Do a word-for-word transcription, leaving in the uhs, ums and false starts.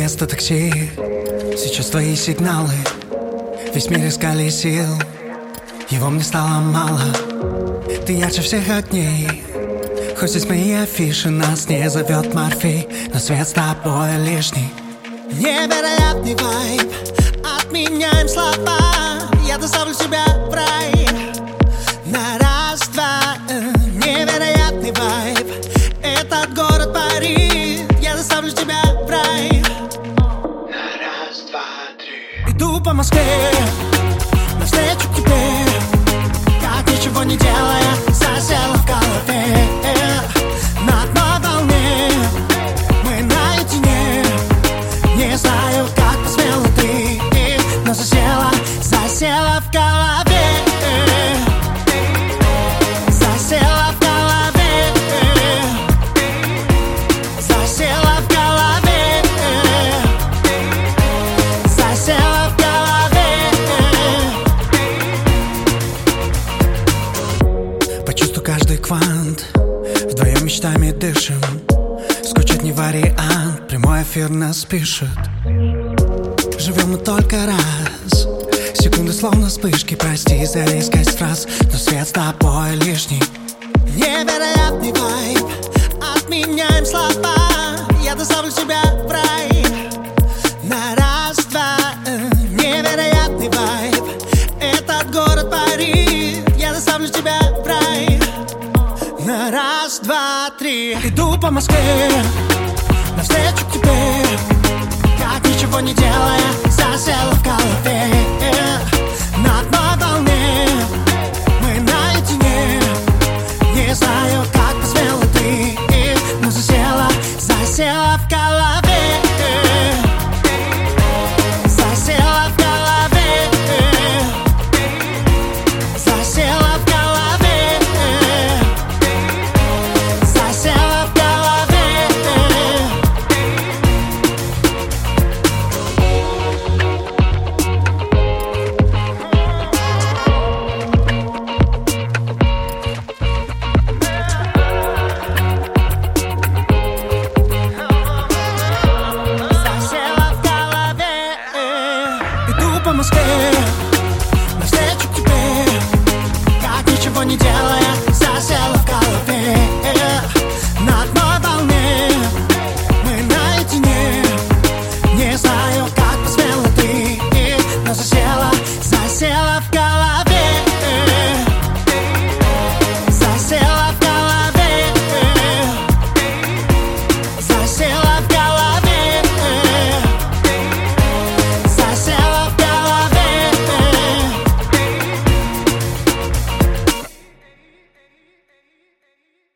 вместо такси. Сейчас твои сигналы весь мир искали сил. Его мне стало мало. Ты ярче всех огней. Хоть здесь мои афиши, нас не зовет Морфей, но свет с тобой лишний. Невероятный вайб, отменяем слова. Я доставлю тебя в рай. На раз-два, невероятный вайб. Этот город парит, я доставлю тебя в рай. На раз, два, три. Иду по Москве, навстречу к тебе, как ничего не делая, засела в голове. На одной волне, мы наедине. Не знаю, как посмела ты, но засела, засела в голове. Засела в голове. Засела в голове. Засела в голове. Почувствуй каждый квант, вдвоем мечтами дышим. Скучать не вариант, прямой эфир нас пишет. Живем мы только раз, секунды словно вспышки. Прости за резкость фраз, но свет с тобой лишний. Невероятный вайб, отменяем слова. Я доставлю тебя в рай. На раз-два, невероятный вайб. Этот город парит, я доставлю тебя в рай. На раз, два, три. Иду по Москве, навстречу к тебе, как ничего не делая, засела в голове. На одной волне, мы наедине. Не знаю, как посмел